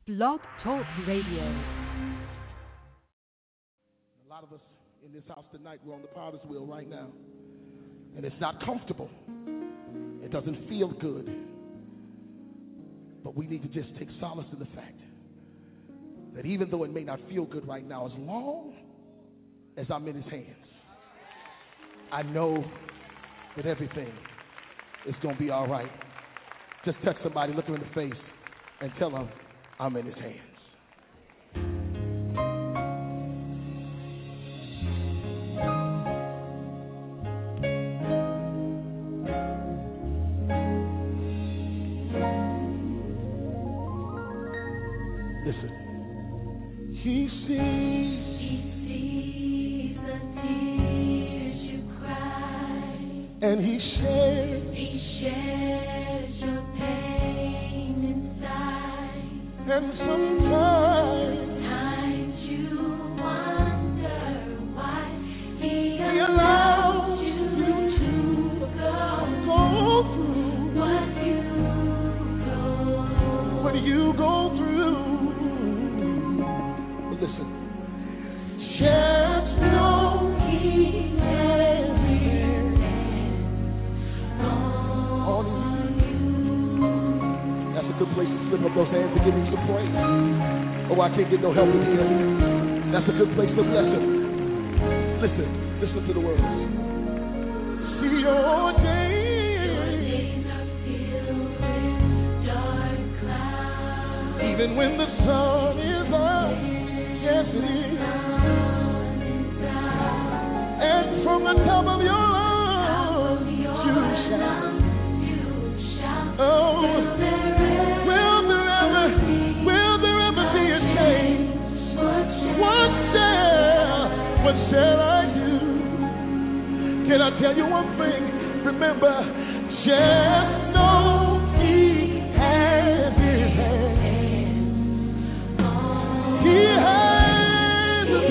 Blog Talk Radio. A lot of us in this house tonight, we're on the potter's wheel right now. And it's not comfortable. It doesn't feel good. But we need to just take solace in the fact that even though it may not feel good right now, as long as I'm in his hands, I know that everything is going to be all right. Just touch somebody, look them in the face, and tell them I'm in his hands. Listen. He sees the tears you cry, and he shares your pain inside. And sometimes you wonder why he allows you to go through what you go through. Listen, just know he has his hands on you. That's a good place to slip up those hands and give him some praise. Oh, I can't get no help in here. That's a good place to bless him. Listen to the words. See your days are filled with dark clouds. Even when the sun is up. Yes, it is. And from the top of your lungs, you shout. Oh, will there ever be a change? What shall I do? Can I tell you one thing? Remember, just know he has his hand. He has his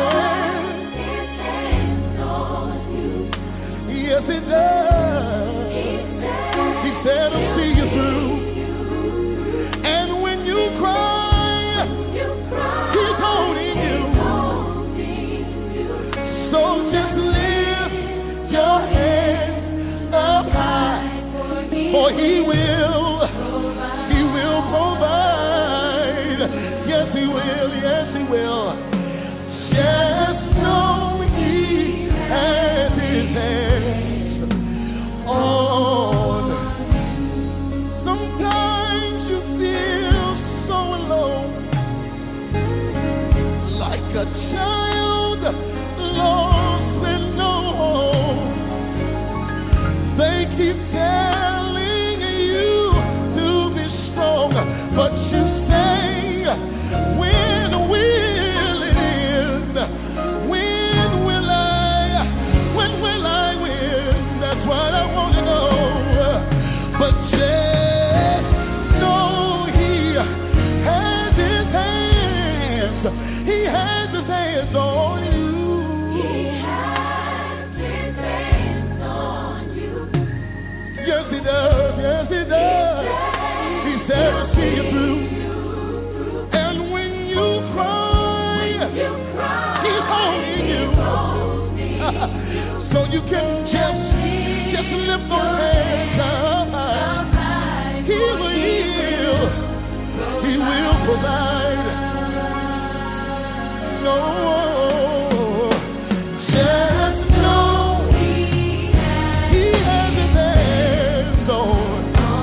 hand on you. Yes, he does. He said he'll see you through. And when you cry, he's holding you. So just lift your head up high, for he will provide. Yes, he will. Yes, he will. Just know he has his hands on. Sometimes you feel so alone, like a child lost and no home. They keep telling you to be strong, but you say, when will it end? When will I win? That's what I want to know. But just know he has his hands. He has his hands on you. He has his hands on you. Yes, he does. Yes, he does. He said to see you through. And when you cry, he's holding you. So you can just lift those hands up high. He will heal. He will provide. No, just know he has his hands on.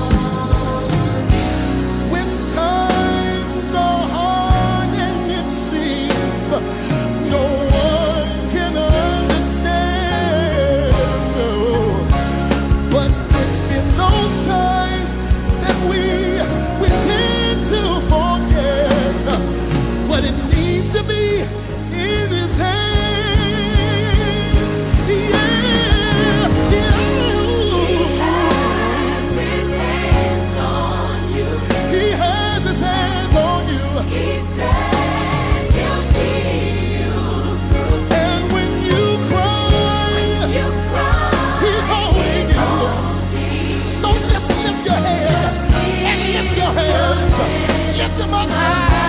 When times are hard and it seems no one can understand. No. But it's in those times that we tend to forget what it needs to be in his hands. Yeah, yeah. He has his hands on you. He said he'll see you through. And when you cry, he's holding you. So just lift your head and lift your hands. Lift them up high.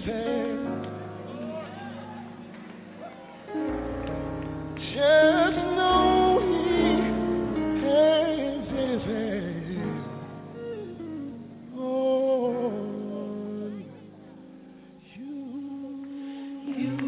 hand. Just know he has his hand on you.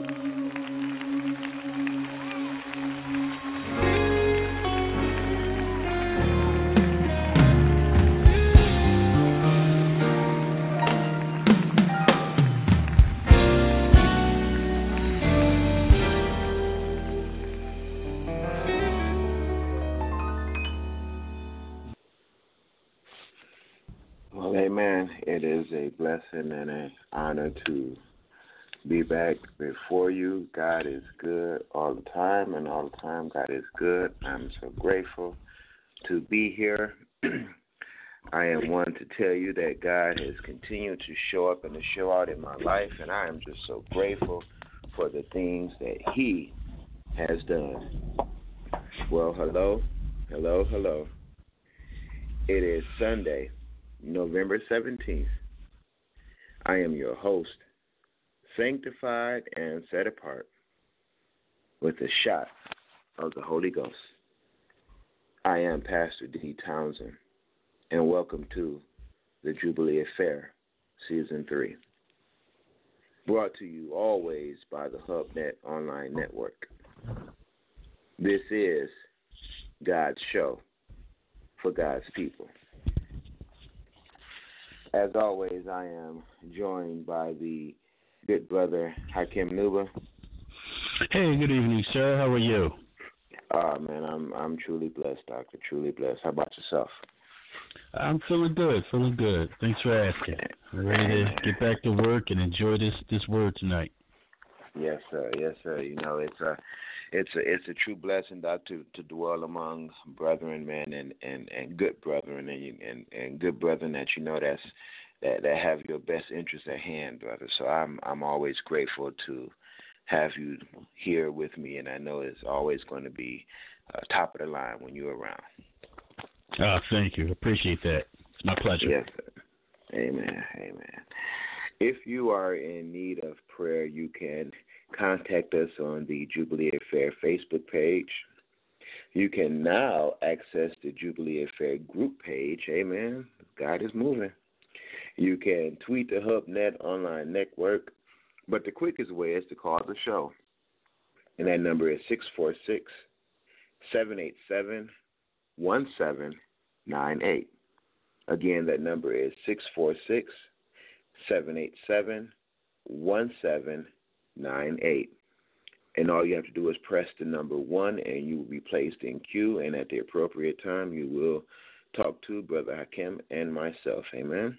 Well, amen. It is a blessing and an honor to be back before you. God is good all the time, and all the time God is good. I'm so grateful to be here. I am one to tell you that God has continued to show up and to show out in my life, and I am just so grateful for the things that He has done. Well, hello. It is Sunday, November 17th. I am your host, sanctified and set apart with a shot of the Holy Ghost. I am Pastor D. Townsend, and welcome to the Jubilee Affair, Season 3. Brought to you always by the HubNet Online Network. This is God's show for God's people. As always, I am joined by the good brother Hakim Nuba. Hey, good evening, sir. How are you? Man, I'm truly blessed, Doctor. Truly blessed. How about yourself? I'm feeling good. Thanks for asking. I'm ready to get back to work and enjoy this word tonight. Yes, sir. You know, it's a true blessing, Doctor, to dwell among brethren, man, and good brethren, and good brethren that you know that have your best interests at hand, brother. So I'm always grateful to have you here with me, and I know it's always going to be top of the line when you're around. Thank you. Appreciate that. It's my pleasure. Yes, sir. Amen. If you are in need of prayer, you can contact us on the Jubilee Affair Facebook page. You can now access the Jubilee Affair group page. Amen. God is moving. You can tweet the HubNet Online Network, but the quickest way is to call the show. And that number is 646-787-1798. Again, that number is 646-787-1798. And all you have to do is press the number 1, and you will be placed in queue. And at the appropriate time, you will talk to Brother Hakim and myself. Amen.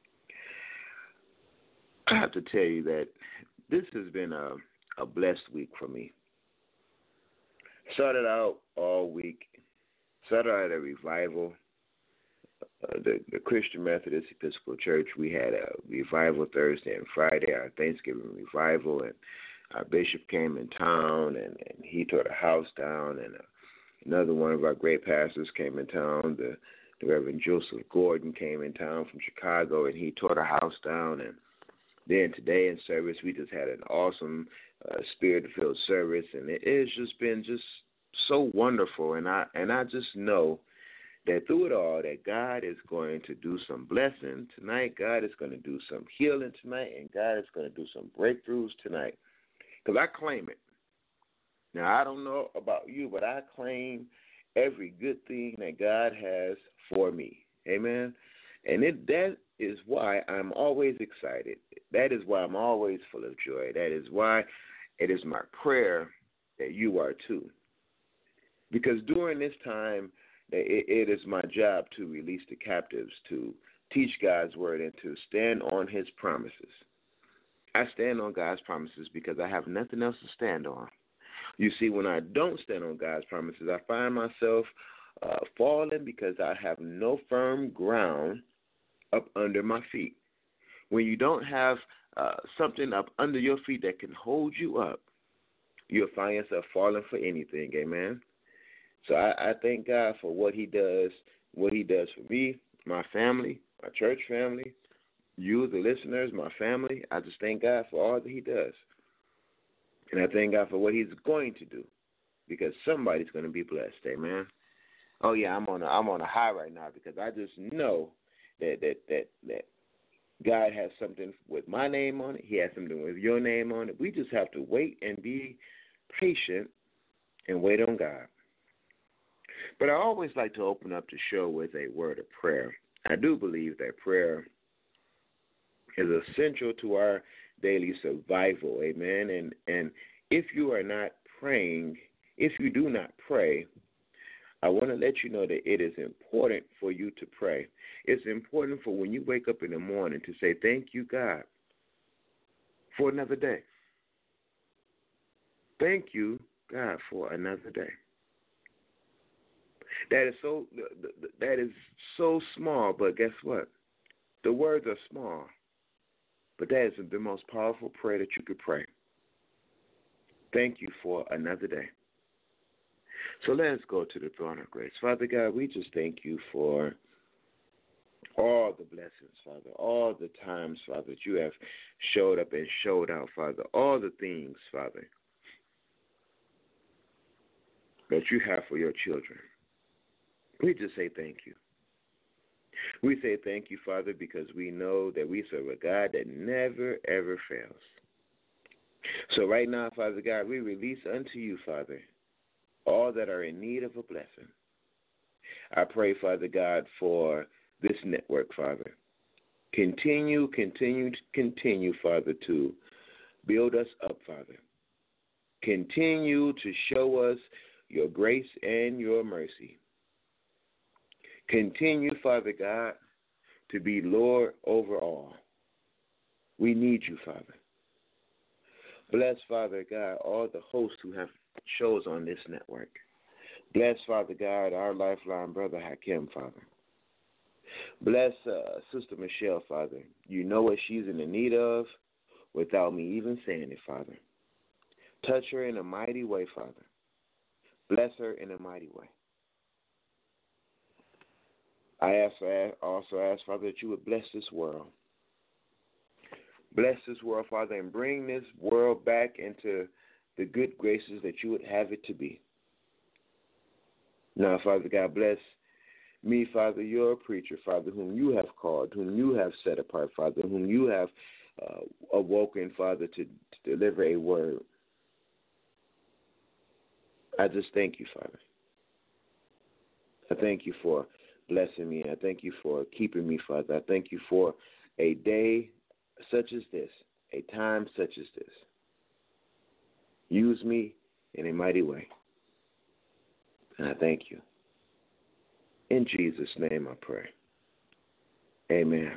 I have to tell you that this has been a blessed week for me. Started out all week. Started out at a revival. The Christian Methodist Episcopal Church, we had a revival Thursday and Friday, our Thanksgiving revival, and our bishop came in town, and he tore the house down, and another one of our great pastors came in town, the Reverend Joseph Gordon came in town from Chicago, and he tore the house down. And then today in service, we just had an awesome spirit-filled service, and it has just been just so wonderful, and I just know that through it all, that God is going to do some blessing tonight. God is going to do some healing tonight, and God is going to do some breakthroughs tonight. Because I claim it. Now, I don't know about you, but I claim every good thing that God has for me. Amen? And that is why I'm always excited. That is why I'm always full of joy. That is why it is my prayer that you are too. Because during this time, it is my job to release the captives, to teach God's word, and to stand on his promises. I stand on God's promises because I have nothing else to stand on. You see, when I don't stand on God's promises, I find myself falling because I have no firm ground up under my feet. When you don't have something up under your feet that can hold you up, you'll find yourself falling for anything, amen? So I thank God for what he does for me, my family, my church family, you, the listeners, my family. I just thank God for all that He does. And I thank God for what He's going to do, because somebody's going to be blessed. Amen. Oh yeah, I'm on a high right now, because I just know that God has something with my name on it. He has something with your name on it. We just have to wait and be patient and wait on God. But I always like to open up the show with a word of prayer. I do believe that prayer is essential to our daily survival. Amen. And if you are not praying, if you do not pray, I want to let you know that it is important for you to pray. It's important for when you wake up in the morning to say, thank you, God, for another day. Thank you, God, for another day. That is so small, but guess what? The words are small, but that is the most powerful prayer that you could pray. Thank you for another day. So let's go to the throne of grace. Father God, we just thank you for all the blessings, Father, all the times, Father, that you have showed up and showed out, Father, all the things, Father, that you have for your children. We just say thank you. We say thank you, Father, because we know that we serve a God that never, ever fails. So right now, Father God, we release unto you, Father, all that are in need of a blessing. I pray, Father God, for this network, Father. Continue, Father, to build us up, Father. Continue to show us your grace and your mercy. Continue, Father God, to be Lord over all. We need you, Father. Bless, Father God, all the hosts who have shows on this network. Bless, Father God, our lifeline brother Hakim, Father. Bless Sister Michelle, Father. You know what she's in the need of without me even saying it, Father. Touch her in a mighty way, Father. Bless her in a mighty way. I also ask, Father, that you would bless this world. Bless this world, Father, and bring this world back into the good graces that you would have it to be. Now, Father God, bless me, Father, your preacher, Father, whom you have called, whom you have set apart, Father, whom you have awoken, Father, to deliver a word. I just thank you, Father. I thank you for blessing me. I thank you for keeping me, Father. I thank you for a day such as this, a time such as this. Use me in a mighty way. And I thank you. In Jesus' name I pray. Amen.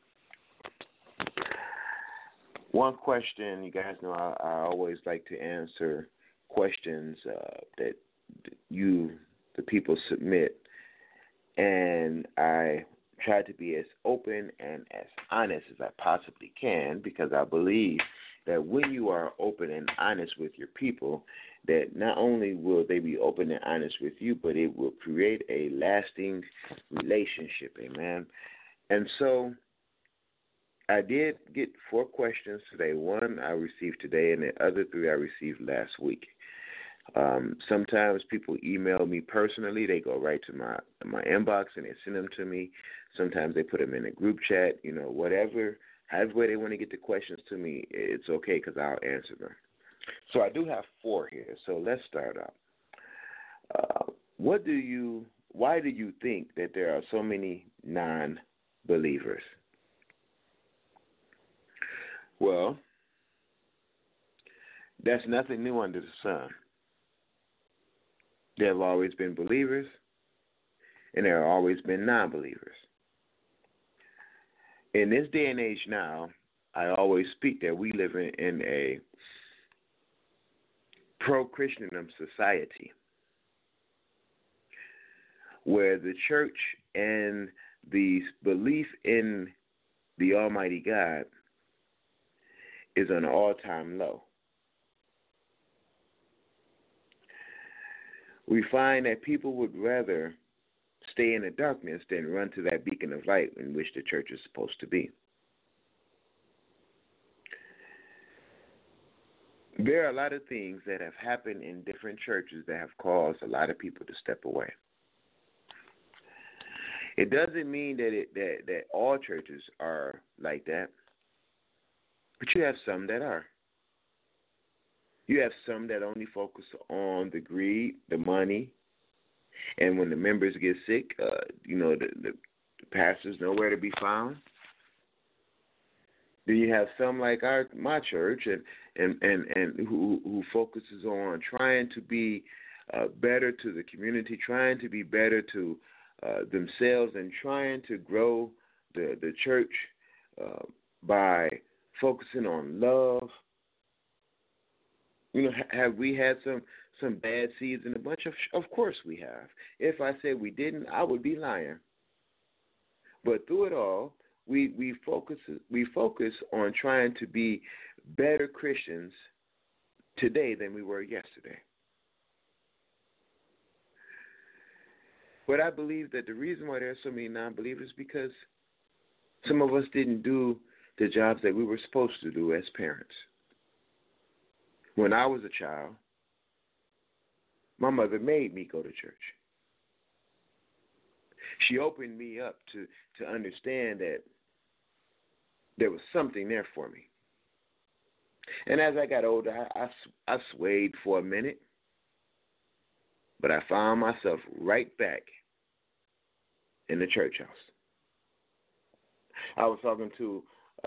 One question, you guys know I always like to answer questions that you, the people, submit. And I try to be as open and as honest as I possibly can, because I believe that when you are open and honest with your people, that not only will they be open and honest with you, but it will create a lasting relationship, amen. And so I did get 4 questions today. 1 I received today, and the other 3 I received last week. Sometimes people email me personally. They go right to my inbox and they send them to me. Sometimes they put them in a group chat, whatever. However they want to get the questions to me, it's okay, because I'll answer them. So I do have 4 here. So let's start out. Why do you think that there are so many non-believers? Well, that's nothing new under the sun. There have always been believers, and there have always been non-believers. In this day and age now, I always speak that we live in a pro-Christendom society where the church and the belief in the Almighty God is on an all-time low. We find that people would rather stay in the darkness than run to that beacon of light in which the church is supposed to be. There are a lot of things that have happened in different churches that have caused a lot of people to step away. It doesn't mean that all churches are like that, but you have some that are. You have some that only focus on the greed, the money, and when the members get sick, the pastor's nowhere to be found. Then you have some like my church and who focuses on trying to be better to the community, trying to be better to themselves, and trying to grow the church by focusing on love. Have we had some bad seeds in a bunch? Of course we have. If I said we didn't, I would be lying. But through it all, we focus on trying to be better Christians today than we were yesterday. But I believe that the reason why there are so many non-believers is because some of us didn't do the jobs that we were supposed to do as parents. When I was a child, my mother made me go to church. She opened me up to understand that there was something there for me. And as I got older, I swayed for a minute, but I found myself right back in the church house. I was talking to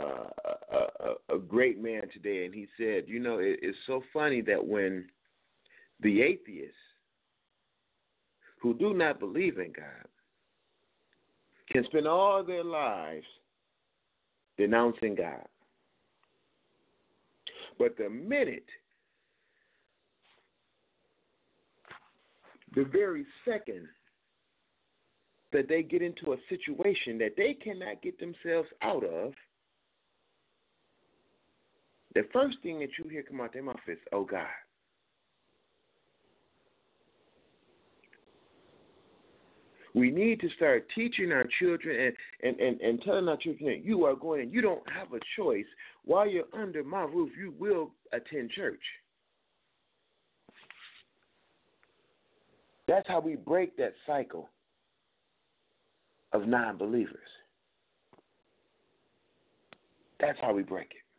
a great man today, and he said, it's so funny that when the atheists who do not believe in God can spend all their lives denouncing God, but the very second that they get into a situation that they cannot get themselves out of, the first thing that you hear come out their mouth is, oh, God. We need to start teaching our children and telling our children that you are going and you don't have a choice. While you're under my roof, you will attend church. That's how we break that cycle of non-believers. That's how we break it.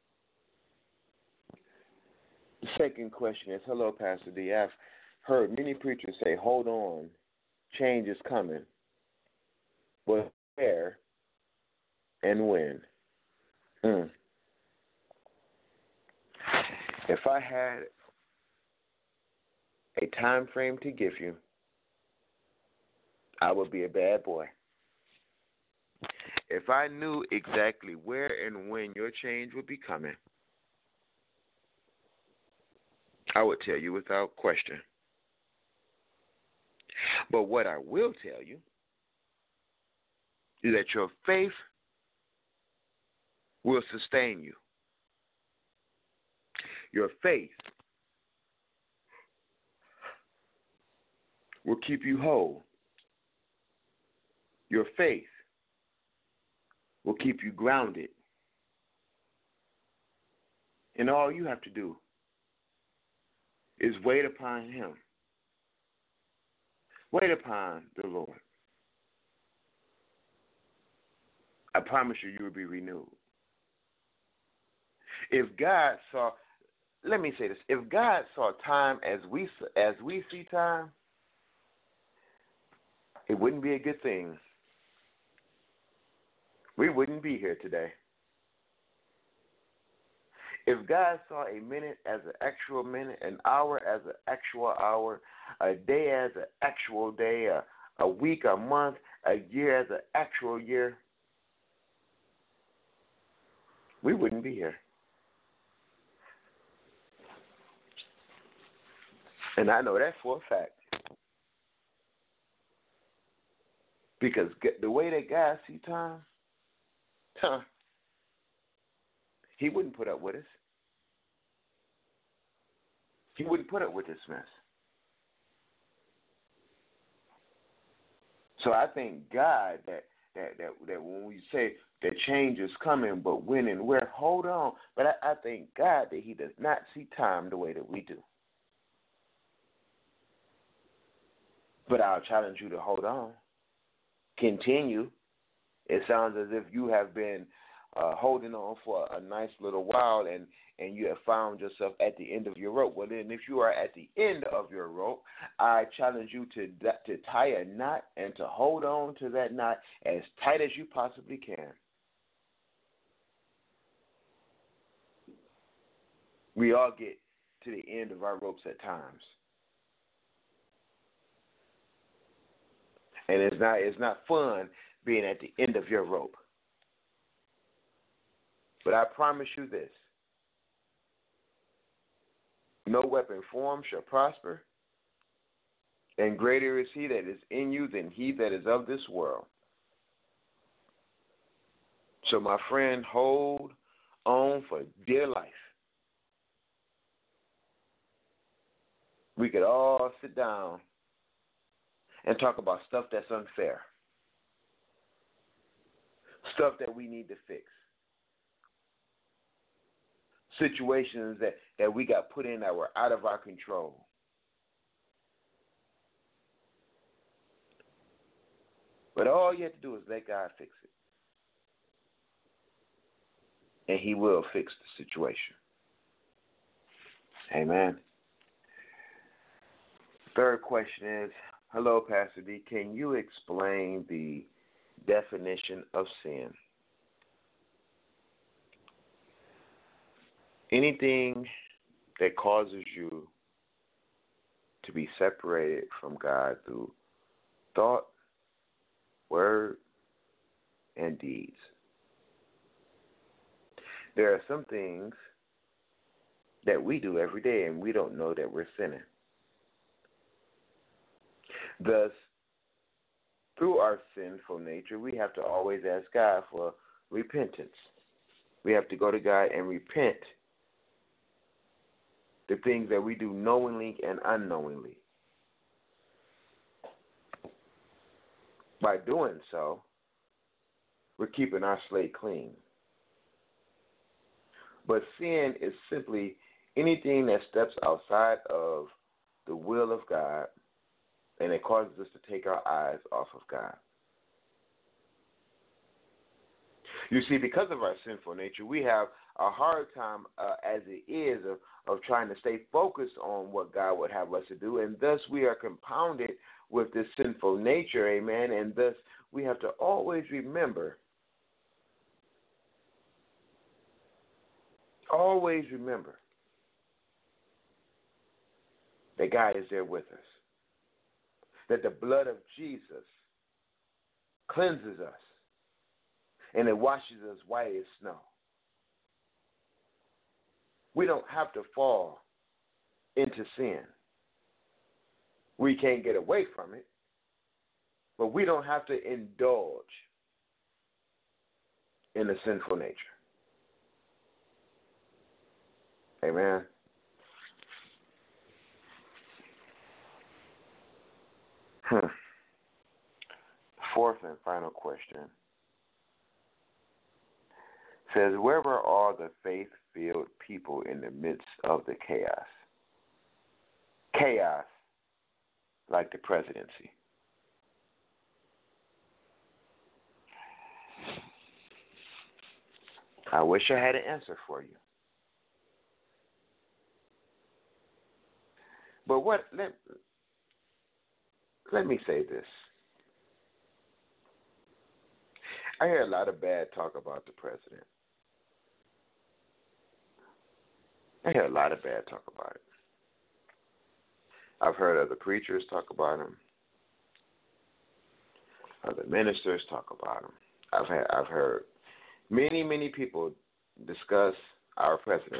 The second question is, hello, Pastor D. I've heard many preachers say, hold on, change is coming. But where and when? If I had a time frame to give you, I would be a bad boy. If I knew exactly where and when your change would be coming, I would tell you without question. But what I will tell you is that your faith will sustain you. Your faith will keep you whole. Your faith will keep you grounded. And all you have to do is wait upon Him. Wait upon the Lord. I promise you, you will be renewed. If God saw, let me say this, if God saw time as we see time, it wouldn't be a good thing. We wouldn't be here today. If God saw a minute as an actual minute, an hour as an actual hour, a day as an actual day, a week, a month, a year as an actual year, we wouldn't be here. And I know that for a fact. Because the way that God sees time, He wouldn't put up with us. He wouldn't put up with this mess. So I thank God that that when we say that change is coming, but when and where, hold on. But I thank God that He does not see time the way that we do. But I'll challenge you to hold on. Continue. It sounds as if you have been holding on for a nice little while and you have found yourself at the end of your rope. Well, then if you are at the end of your rope, I challenge you to tie a knot and to hold on to that knot as tight as you possibly can. We all get to the end of our ropes at times. And it's not fun being at the end of your rope. But I promise you this. No weapon formed shall prosper, and greater is He that is in you than he that is of this world. So, my friend, hold on for dear life. We could all sit down and talk about stuff that's unfair, stuff that we need to fix, situations that we got put in that were out of our control. But all you have to do is let God fix it. And He will fix the situation. Amen. Third question is, hello, Pastor D. Can you explain the definition of sin? Anything that causes you to be separated from God through thought, word, and deeds. There are some things that we do every day and we don't know that we're sinning. Thus, through our sinful nature, we have to always ask God for repentance. We have to go to God and repent the things that we do knowingly and unknowingly. By doing so, we're keeping our slate clean. But sin is simply anything that steps outside of the will of God, and it causes us to take our eyes off of God. You see, because of our sinful nature, we have a hard time as it is of trying to stay focused on what God would have us to do, and thus we are compounded with this sinful nature, amen, and thus we have to always remember that God is there with us, that the blood of Jesus cleanses us, and it washes us white as snow. We don't have to fall into sin. We can't get away from it, but we don't have to indulge in the sinful nature. Amen. Fourth and final question says, where were all the faith-filled people in the midst of the chaos? Chaos like the presidency. I wish I had an answer for you. But let me say this. I hear a lot of bad talk about the president. I hear a lot of bad talk about it. I've heard other preachers talk about him. Other ministers talk about him. I've heard many people discuss our president.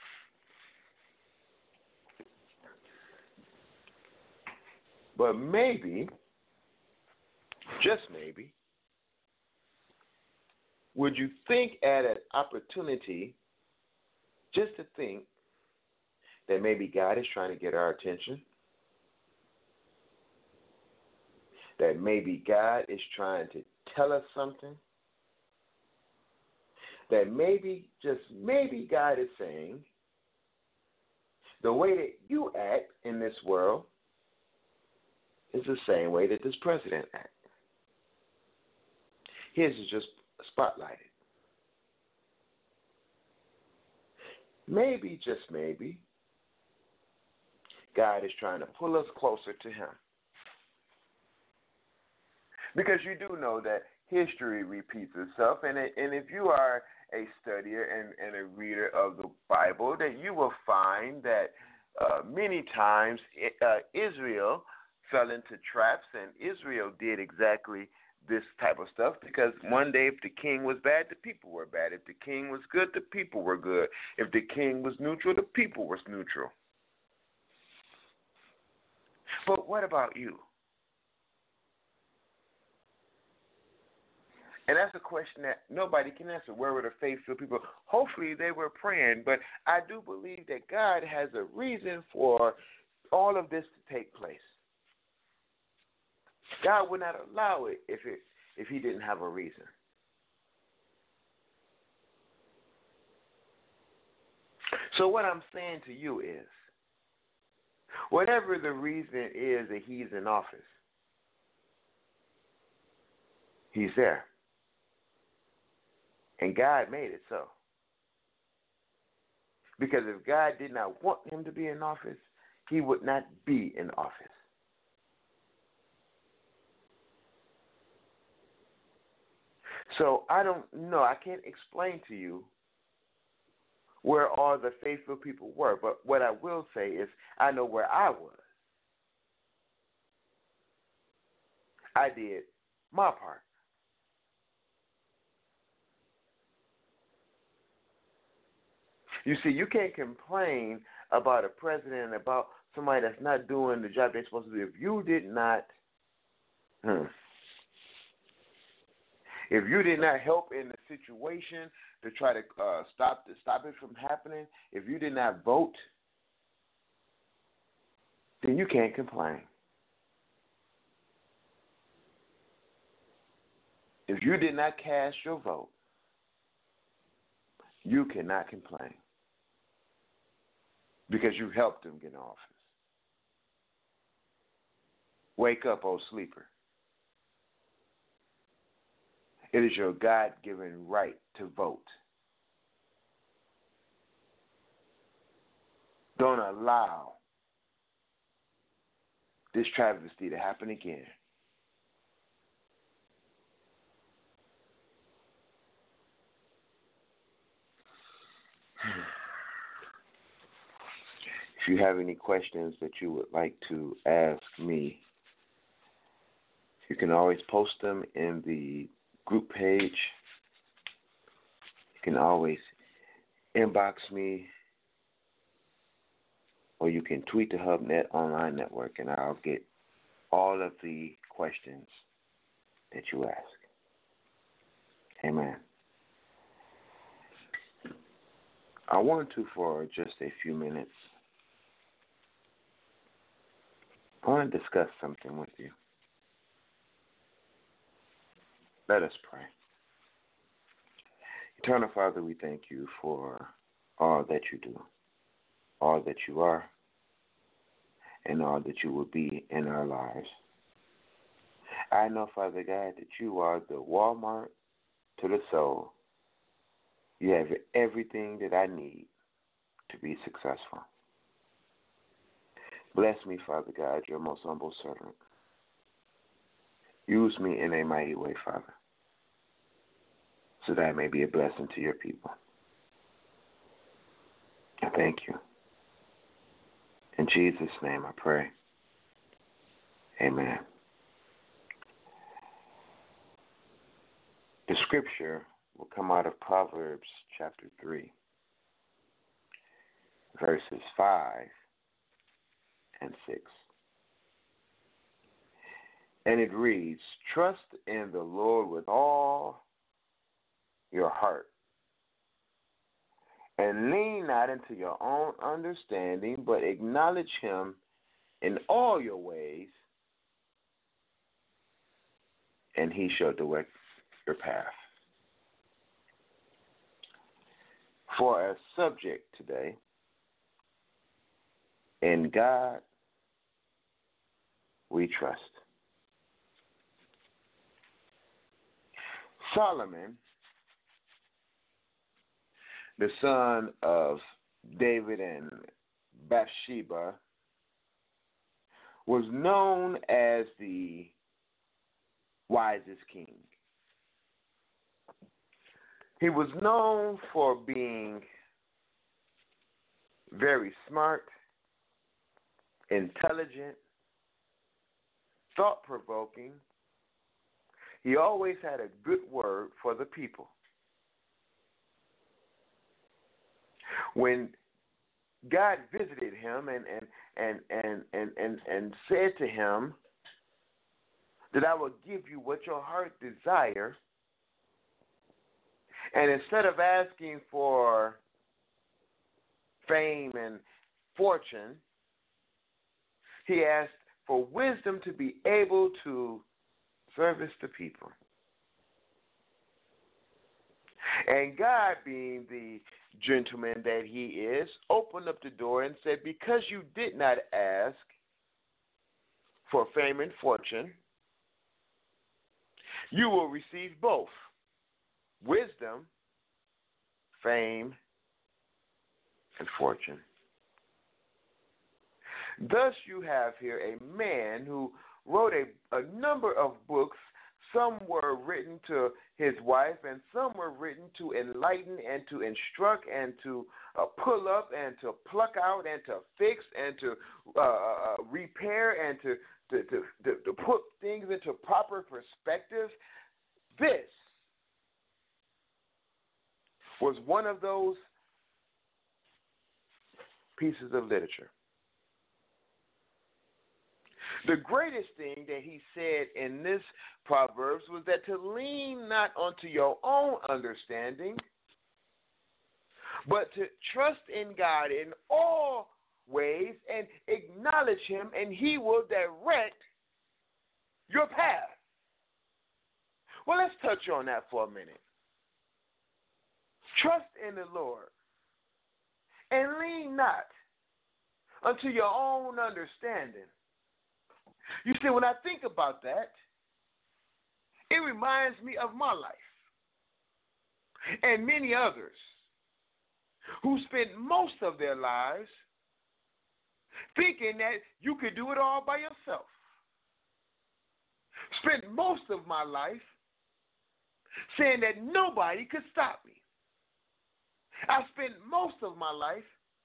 But maybe, just maybe, would you think at an opportunity just to think that maybe God is trying to get our attention? That maybe God is trying to tell us something? That maybe, just maybe, God is saying the way that you act in this world is the same way that this president acts. His is just spotlighted. Maybe, just maybe, God is trying to pull us closer to Him. Because you do know that history repeats itself, and if you are a studier and a reader of the Bible, that you will find that many times Israel fell into traps, and Israel did exactly this type of stuff, because one day if the king was bad, the people were bad. If the king was good, the people were good. If the king was neutral, the people was neutral. But what about you? And that's a question that nobody can answer. Where were the faithful people? Hopefully they were praying, but I do believe that God has a reason for all of this to take place. God would not allow it if He didn't have a reason. So what I'm saying to you is, whatever the reason is that He's in office, He's there. And God made it so. Because if God did not want Him to be in office, He would not be in office. So I don't know. I can't explain to you where all the faithful people were. But what I will say is I know where I was. I did my part. You see, you can't complain about a president, about somebody that's not doing the job they're supposed to do. If you did not, if you did not help in the situation to try to stop it from happening, if you did not vote, then you can't complain. If you did not cast your vote, you cannot complain. Because you helped them get in office. Wake up, oh sleeper. It is your God-given right to vote. Don't allow this travesty to happen again. If you have any questions that you would like to ask me, you can always post them in the group page. You can always inbox me, or you can tweet the HubNet Online Network, and I'll get all of the questions that you ask. Amen. I want to, for just a few minutes, I want to discuss something with you. Let us pray. Eternal Father, we thank you for all that you do, all that you are, and all that you will be in our lives. I know, Father God, that you are the Walmart to the soul. You have everything that I need to be successful. Bless me, Father God, your most humble servant. Use me in a mighty way, Father, so that I may be a blessing to your people. I thank you. In Jesus' name I pray. Amen. The scripture will come out of Proverbs chapter 3, verses 5 and 6. And it reads, "Trust in the Lord with all your heart, and lean not into your own understanding, but acknowledge Him in all your ways, and he shall direct your path. For our subject today, in God we trust. Solomon, the son of David and Bathsheba, was known as the wisest king. He was known for being very smart, intelligent, thought-provoking. He always had a good word for the people. When God visited him and said to him that I will give you what your heart desire, and instead of asking for fame and fortune, he asked for wisdom to be able to service the people. And God, being the gentleman that he is, opened up the door and said, because you did not ask for fame and fortune, you will receive both wisdom, fame, and fortune. Thus you have here a man who wrote a number of books. Some were written to his wife, and some were written to enlighten and to instruct and to pull up and to pluck out and to fix and to repair and to put things into proper perspective. This was one of those pieces of literature. The greatest thing that he said in this Proverbs was that to lean not unto your own understanding, but to trust in God in all ways and acknowledge him, and he will direct your path. Well, let's touch on that for a minute. Trust in the Lord and lean not unto your own understanding. You see, when I think about that, it reminds me of my life and many others who spend most of their lives thinking that you could do it all by yourself. Spent most of my life saying that nobody could stop me. I spent most of my life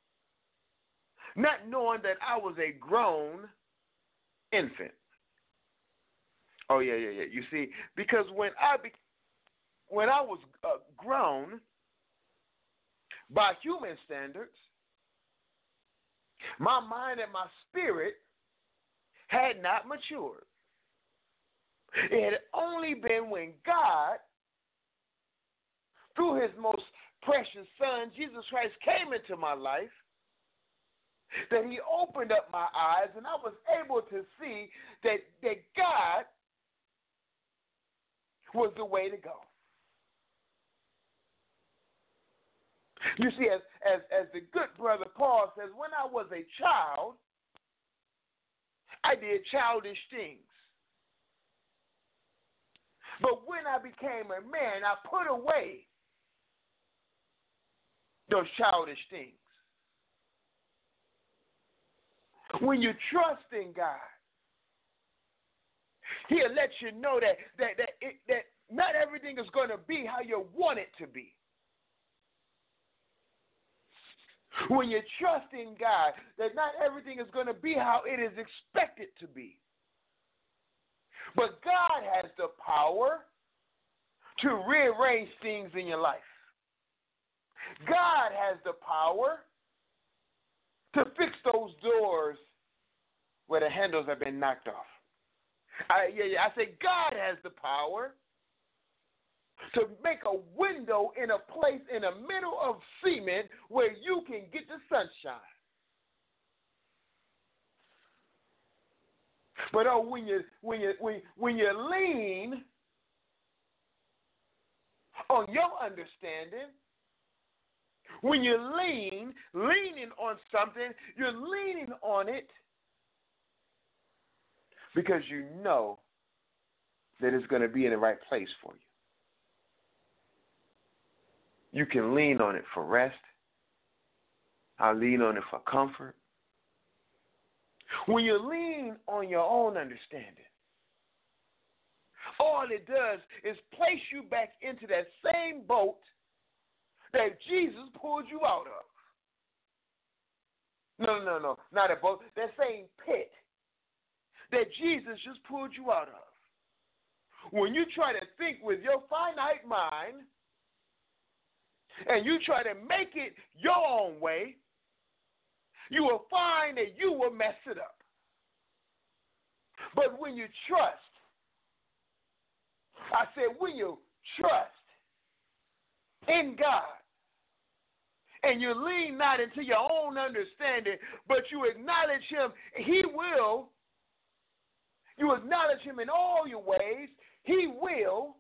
not knowing that I was a grown infant. Oh, yeah. You see, because when I was grown by human standards, my mind and my spirit had not matured. It had only been when God, through his most precious son, Jesus Christ, came into my life, that he opened up my eyes and I was able to see that God was the way to go. You see, as the good brother Paul says, when I was a child, I did childish things. But when I became a man, I put away those childish things. When you trust in God, he'll let you know that not everything is going to be how you want it to be. When you trust in God, that not everything is going to be how it is expected to be. But God has the power to rearrange things in your life. God has the power to fix those doors where the handles have been knocked off. I say God has the power to make a window in a place in the middle of cement where you can get the sunshine. But when you lean on your understanding. When you leaning on something, you're leaning on it because you know that it's going to be in the right place for you. You can lean on it for rest. I'll lean on it for comfort. When you lean on your own understanding, all it does is place you back into that same boat that Jesus pulled you out of. No, not a boat. That same pit that Jesus just pulled you out of. When you try to think with your finite mind and you try to make it your own way, you will find that you will mess it up. But when you trust, I said when you trust in God and you lean not into your own understanding, but you acknowledge Him, He will. You acknowledge Him in all your ways, He will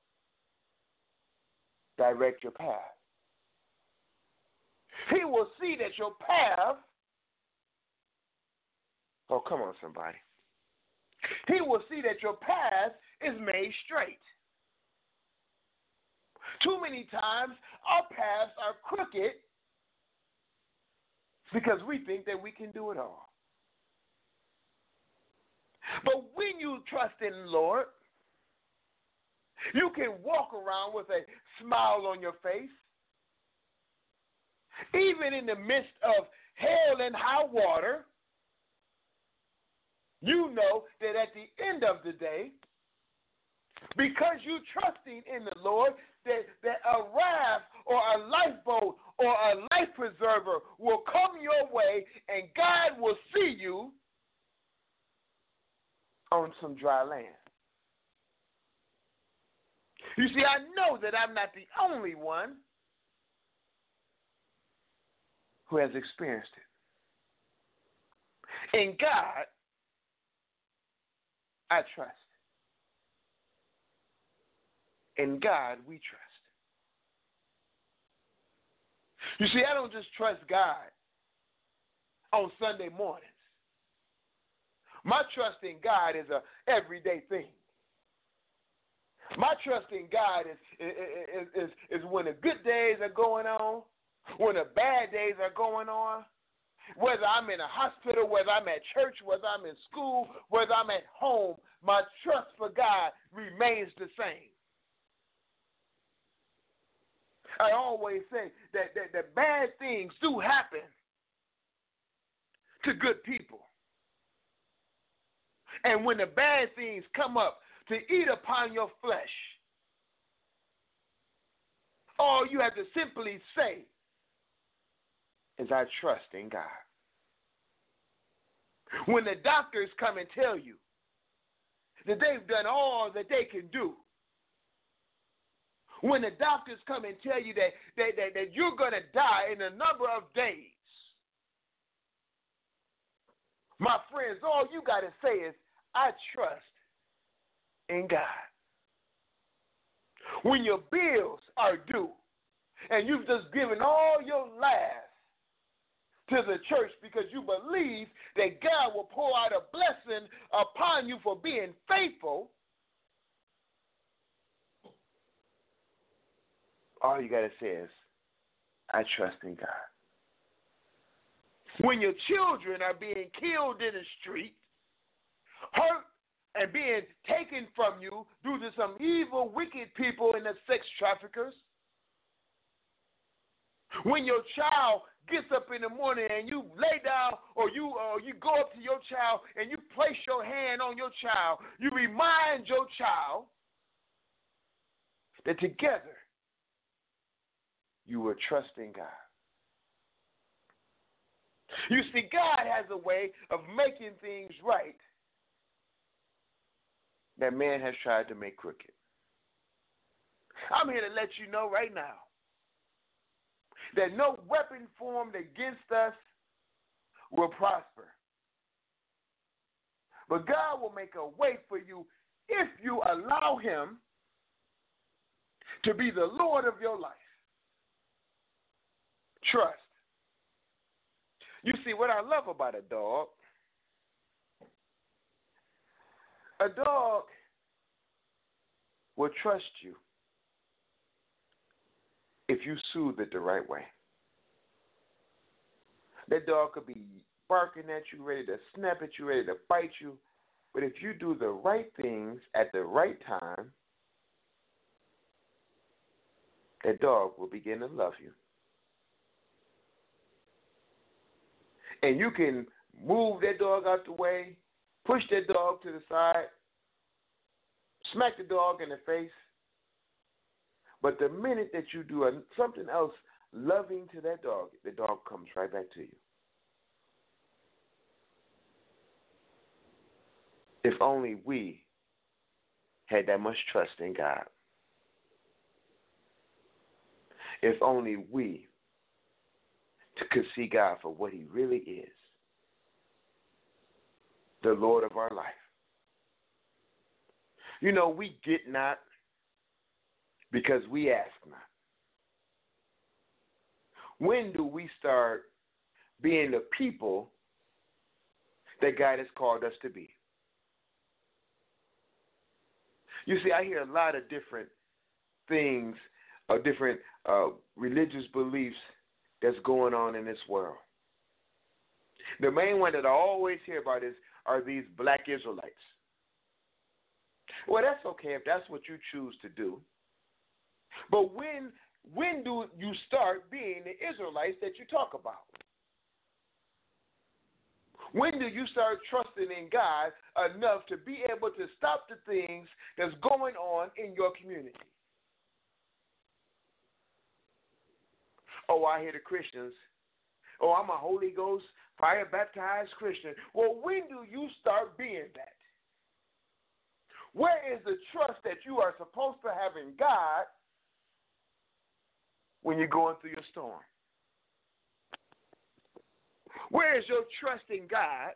direct your path. He will see that your path, oh, come on, somebody. He will see that your path is made straight. Too many times, our paths are crooked because we think that we can do it all. But when you trust in the Lord, you can walk around with a smile on your face. Even in the midst of hell and high water, you know that at the end of the day, because you're trusting in the Lord, that a raft or a lifeboat or a life preserver will come your way and God will see you on some dry land. You see, I know that I'm not the only one who has experienced it. In God, I trust. In God, we trust. You see, I don't just trust God on Sunday mornings. My trust in God is an everyday thing. My trust in God is when the good days are going on, when the bad days are going on, whether I'm in a hospital, whether I'm at church, whether I'm in school, whether I'm at home, my trust for God remains the same. I always say that bad things do happen to good people. And when the bad things come up to eat upon your flesh, all you have to simply say is, I trust in God. When the doctors come and tell you that they've done all that they can do, when the doctors come and tell you that you're going to die in a number of days, my friends, all you got to say is, I trust in God. When your bills are due and you've just given all your last to the church because you believe that God will pour out a blessing upon you for being faithful, all you got to say is, I trust in God. When your children are being killed in the street, hurt and being taken from you due to some evil, wicked people and the sex traffickers, when your child gets up in the morning and you lay down or you go up to your child and you place your hand on your child, you remind your child that together you were trusting God. You see, God has a way of making things right that man has tried to make crooked. I'm here to let you know right now that no weapon formed against us will prosper. But God will make a way for you if you allow Him to be the Lord of your life. Trust. You see, what I love about a dog will trust you if you soothe it the right way. That dog could be barking at you, ready to snap at you, ready to bite you. But if you do the right things at the right time, that dog will begin to love you. And you can move that dog out the way, push that dog to the side, smack the dog in the face. But the minute that you do something else loving to that dog, the dog comes right back to you. If only we had that much trust in God. If only we could see God for what he really is, the Lord of our life. You know, we get not because we ask not. When do we start being the people that God has called us to be? You see, I hear a lot of different things, different religious beliefs that's going on in this world. The main one that I always hear about are these black Israelites. Well, that's okay if that's what you choose to do. But when do you start being the Israelites that you talk about? When do you start trusting in God enough to be able to stop the things that's going on in your community? Oh, I hear the Christians. Oh, I'm a Holy Ghost, fire baptized Christian. Well, when do you start being that? Where is the trust that you are supposed to have in God when you're going through your storm? Where is your trust in God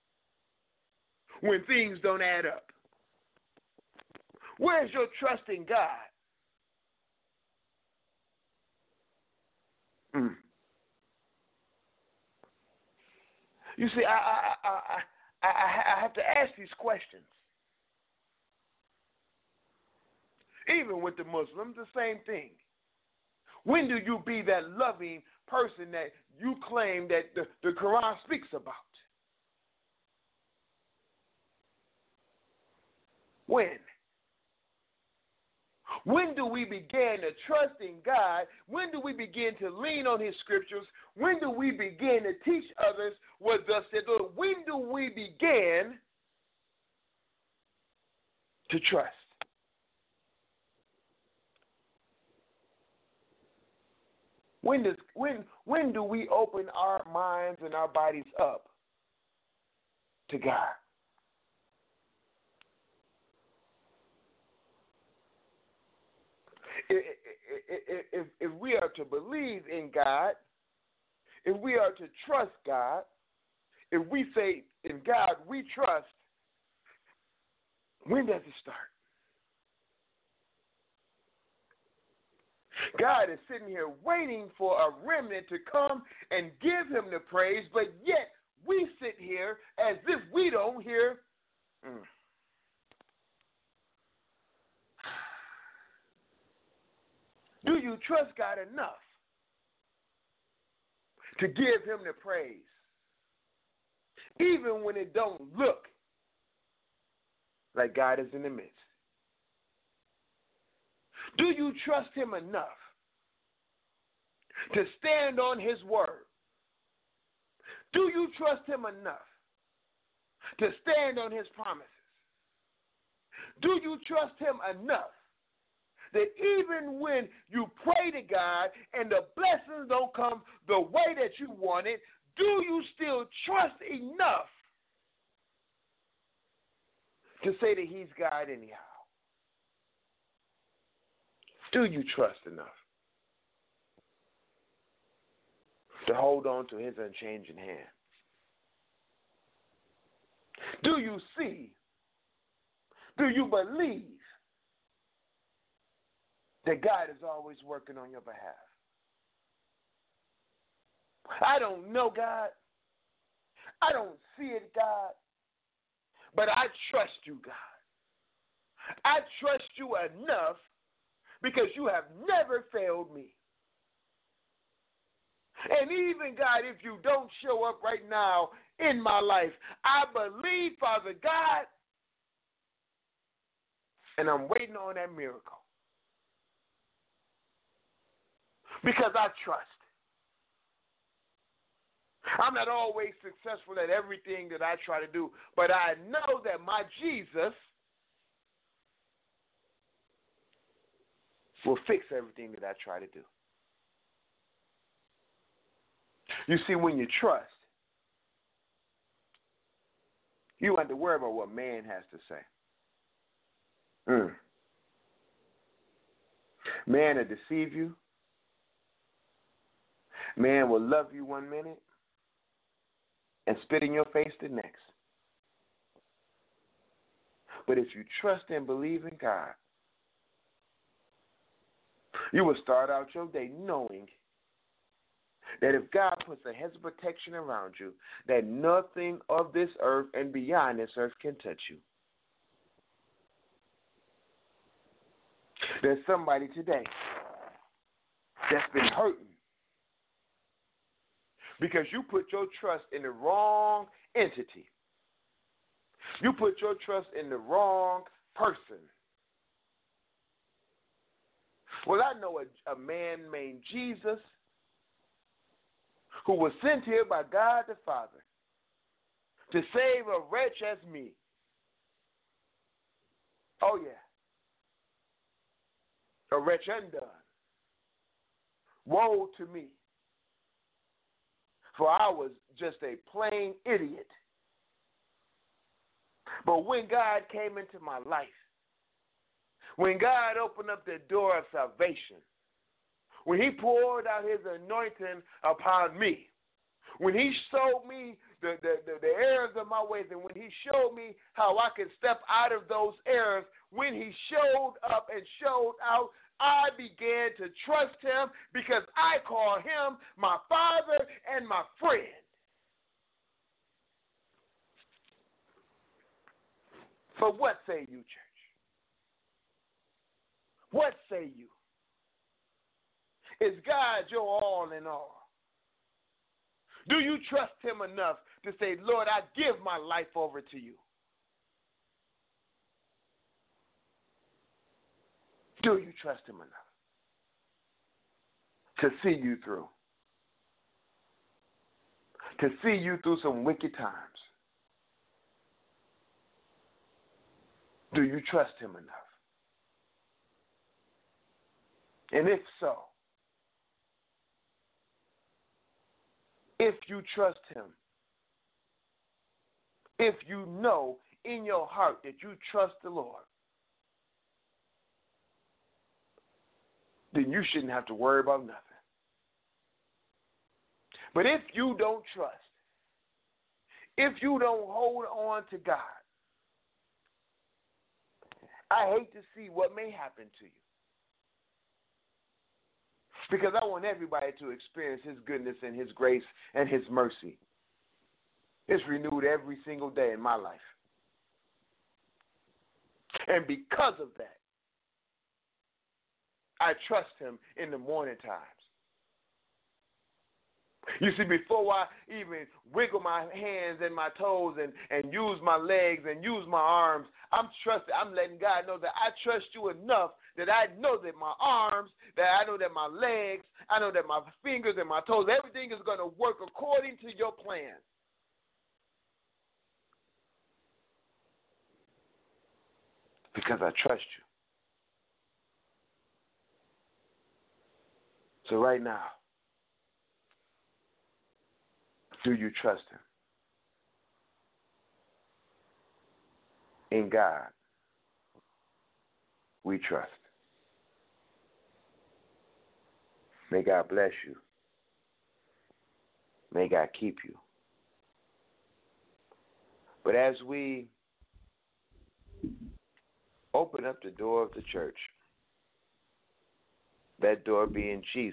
when things don't add up? Where is your trust in God? You see, I have to ask these questions. Even with the Muslims, the same thing. When do you be that loving person that you claim that the Quran speaks about? When? When do we begin to trust in God? When do we begin to lean on his scriptures? When do we begin to teach others what thus said the Lord? When do we begin to trust? When do we open our minds and our bodies up to God? If we are to believe in God, if we are to trust God, if we say in God we trust, when does it start? God is sitting here waiting for a remnant to come and give him the praise, but yet we sit here as if we don't hear. Do you trust God enough to give him the praise, even when it don't look like God is in the midst? Do you trust him enough to stand on his word? Do you trust him enough to stand on his promises? Do you trust him enough that even when you pray to God and the blessings don't come the way that you want it, do you still trust enough to say that he's God anyhow? Do you trust enough to hold on to his unchanging hand? Do you see? Do you believe that God is always working on your behalf. I don't know God. I don't see it, God. But I trust you, God. I trust you enough because you have never failed me. And even, God, if you don't show up right now in my life, I believe, Father God, and I'm waiting on that miracle. Because I trust. I'm not always successful at everything that I try to do, but I know that my Jesus will fix everything that I try to do. You see, when you trust, you don't have to worry about what man has to say. Man will deceive you. Man will love you one minute and spit in your face the next. But if you trust and believe in God, you will start out your day knowing that if God puts a hedge of protection around you, that nothing of this earth and beyond this earth can touch you. There's somebody today that's been hurting because you put your trust in the wrong entity. You put your trust in the wrong person. Well, I know a man named Jesus who was sent here by God the Father to save a wretch as me. Oh, yeah. A wretch undone. Woe to me, for I was just a plain idiot. But when God came into my life, when God opened up the door of salvation, when he poured out his anointing upon me, when he showed me the errors of my ways, and when he showed me how I could step out of those errors, when he showed up and showed out, I began to trust him because I call him my Father and my friend. But what say you, church? What say you? Is God your all in all? Do you trust him enough to say, Lord, I give my life over to you? Do you trust him enough to see you through? To see you through some wicked times? Do you trust him enough? And if so, if you trust him, if you know in your heart that you trust the Lord, then you shouldn't have to worry about nothing. But if you don't trust, if you don't hold on to God, I hate to see what may happen to you. Because I want everybody to experience his goodness and his grace and his mercy. It's renewed every single day in my life. And because of that, I trust him in the morning times. You see, before I even wiggle my hands and my toes and use my legs and use my arms, I'm letting God know that I trust you enough that I know that my arms, that I know that my legs, I know that my fingers and my toes, everything is going to work according to your plan. Because I trust you. So right now, do you trust him? In God, we trust. May God bless you. May God keep you. But as we open up the door of the church, That door being Jesus.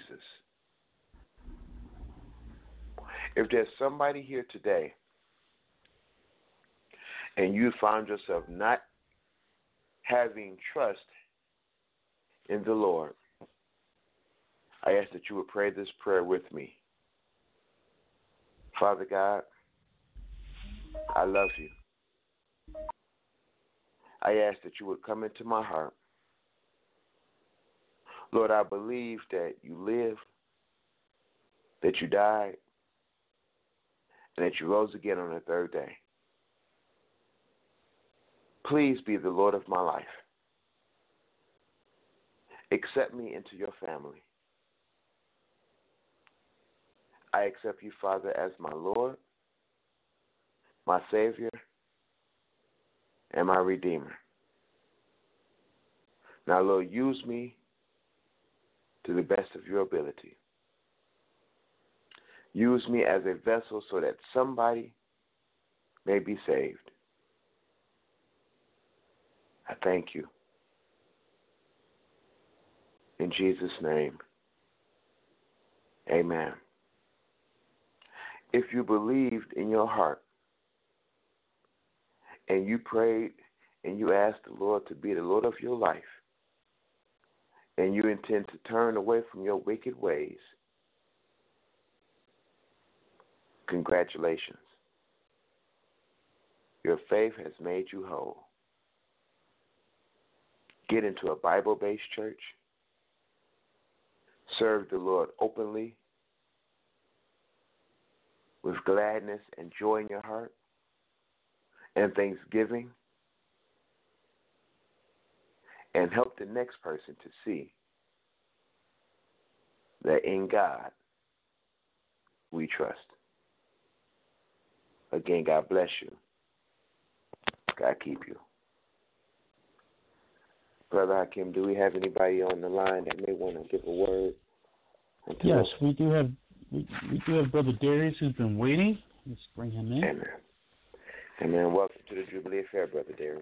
If there's somebody here today and you found yourself not having trust in the Lord, I ask that you would pray this prayer with me. Father God, I love you. I ask that you would come into my heart. Lord, I believe that you live, that you died, and that you rose again on the third day. Please be the Lord of my life. Accept me into your family. I accept you, Father, as my Lord, my Savior, and my Redeemer. Now, Lord, use me to the best of your ability. Use me as a vessel so that somebody may be saved. I thank you. In Jesus' name, amen. If you believed in your heart and you prayed and you asked the Lord to be the Lord of your life, and you intend to turn away from your wicked ways, congratulations. Your faith has made you whole. Get into a Bible-based church. Serve the Lord openly with gladness and joy in your heart and thanksgiving, and help the next person to see that in God we trust. Again, God bless you. God keep you. Brother Hakeem, do we have anybody on the line that may want to give a word? Yes, we do have Brother Darius who's been waiting. Let's bring him in. Amen. Amen. Welcome to the Jubilee Affair, Brother Darius.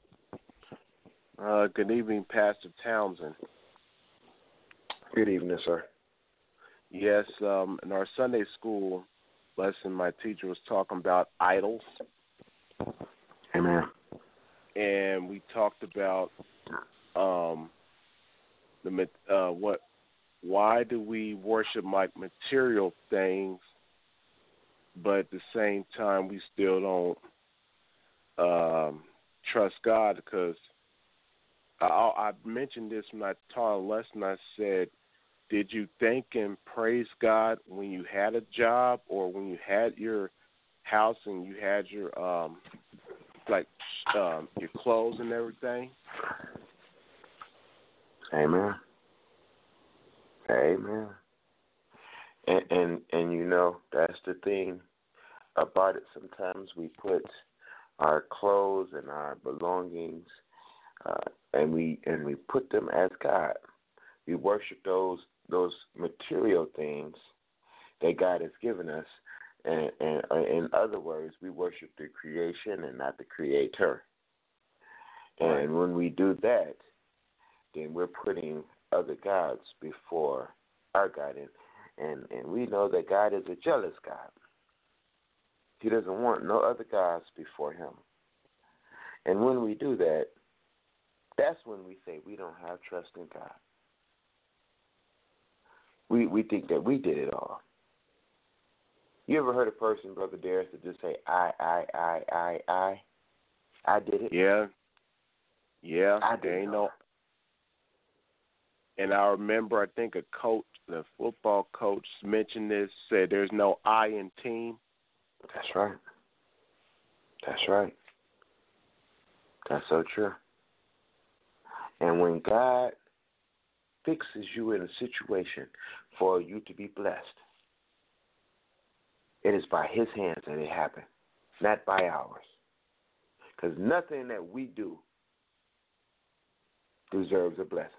Good evening, Pastor Townsend. Good evening, sir. Yes, in our Sunday school lesson, my teacher was talking about idols. Amen. And we talked about why do we worship like material things, but at the same time we still don't trust God? Because I mentioned this when I taught a lesson. I said, did you thank and praise God when you had a job or when you had your house and you had your your clothes and everything? Amen. Amen. And you know, that's the thing about it. Sometimes we put our clothes and our belongings and we put them as God. We worship those material things that God has given us, and in other words, we worship the creation and not the Creator. Right. And when we do that, then we're putting other gods before our God, and we know that God is a jealous God. He doesn't want no other gods before Him. And when we do that, that's when we say we don't have trust in God. We think that we did it all. You ever heard a person, Brother Darius, to just say, I did it? Yeah. I did it all. And I remember, I think a coach, the football coach, mentioned this, said there's no I in team. That's right. That's right. That's so true. And when God fixes you in a situation for you to be blessed, it is by His hands that it happens, not by ours. Because nothing that we do deserves a blessing.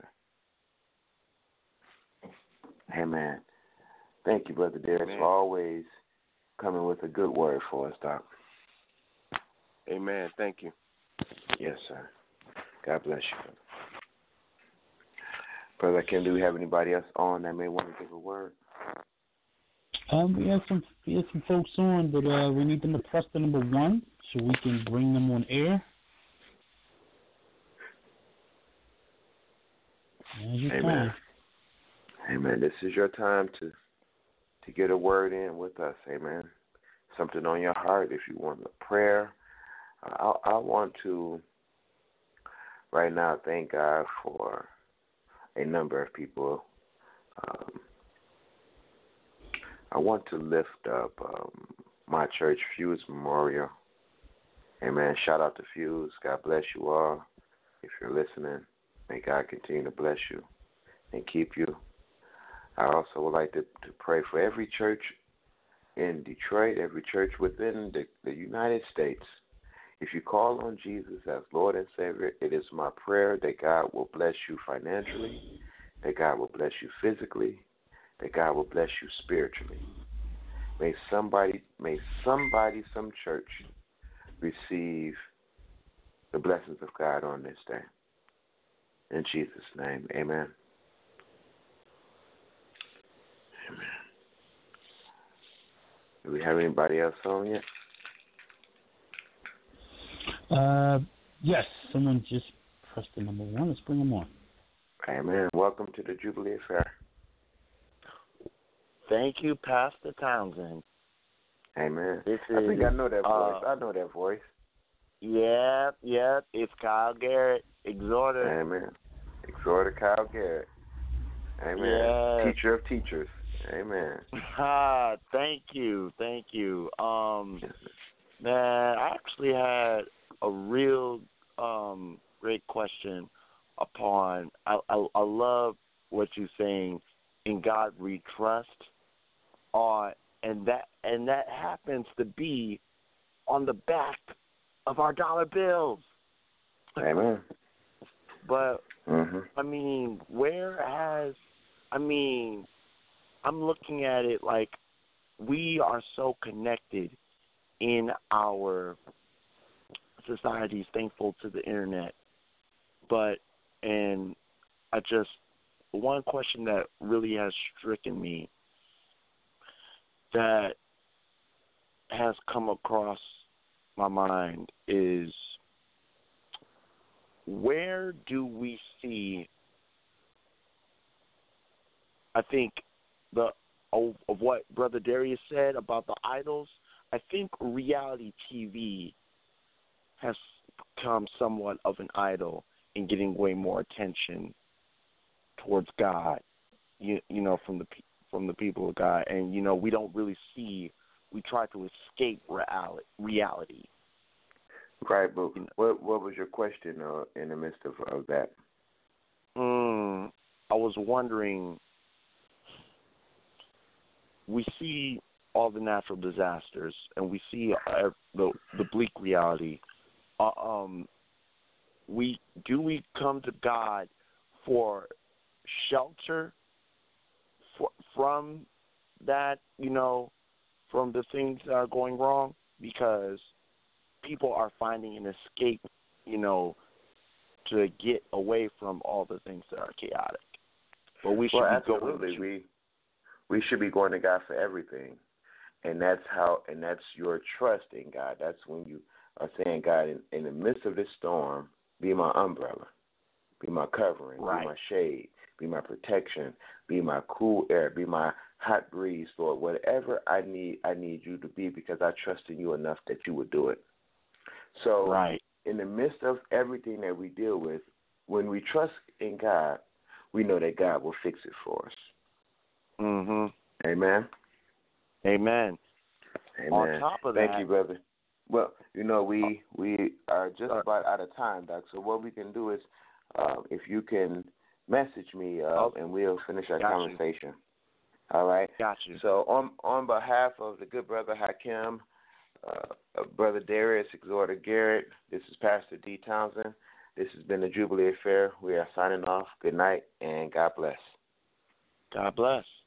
Amen. Thank you, Brother Darius, for always coming with a good word for us, Doc. Amen. Thank you. Yes, sir. God bless you. Brother Kim, do we have anybody else on that may want to give a word? We have some folks on, but we need them to press the number 1 so we can bring them on air. Amen. Amen. This is your time to get a word in with us. Amen. Something on your heart. If you want a prayer, I want to right now thank God for a number of people. I want to lift up my church, Fuse Memorial. Amen. Shout out to Fuse. God bless you all. If you're listening, may God continue to bless you and keep you. I also would like to pray for every church in Detroit, every church within the United States. If you call on Jesus as Lord and Savior, it is my prayer that God will bless you financially, that God will bless you physically, that God will bless you spiritually. May some church receive the blessings of God on this day. In Jesus' name, amen. Amen. Do we have anybody else on yet? Yes, someone just pressed the number 1. Let's bring them on. Amen. Welcome to the Jubilee Affair. Thank you, Pastor Townsend. Amen. I think I know that voice. I know that voice. Yep. It's Kyle Garrett, Exhorter. Amen. Exhorter Kyle Garrett. Amen. Yes. Teacher of teachers. Amen. Thank you. Man, I actually had a real great question upon. I love what you're saying. In God we trust. And that happens to be on the back of our dollar bills. Amen. But I mean, I'm looking at it like we are so connected in our societies, thankful to the internet. One question that really has stricken me, that has come across my mind, is where do we see, I think, of what Brother Darius said about the idols, I think reality TV has become somewhat of an idol in getting way more attention towards God, you know, from the people of God. And, we don't really see, we try to escape reality. Right, but what was your question in the midst of that? I was wondering, we see all the natural disasters, and we see the bleak reality. We come to God for shelter from that, from the things that are going wrong, because people are finding an escape, to get away from all the things that are chaotic. But we should we should be going to God for everything, and that's your trust in God. That's when you are saying, God, in the midst of this storm, be my umbrella, be my covering, right, be my shade, be my protection, be my cool air, be my hot breeze, Lord. Whatever I need you to be, because I trust in you enough that you would do it. So, right, in the midst of everything that we deal with, when we trust in God, we know that God will fix it for us. Mhm. Amen. Amen. On top of that, thank you, brother. Well, we are just about out of time, Doc. So what we can do is, if you can message me, and we'll finish our conversation. All right. Got you. So on behalf of the good brother Hakim, Brother Darius, Exhorter Garrett, this is Pastor D. Townsend. This has been the Jubilee Affair. We are signing off. Good night, and God bless. God bless.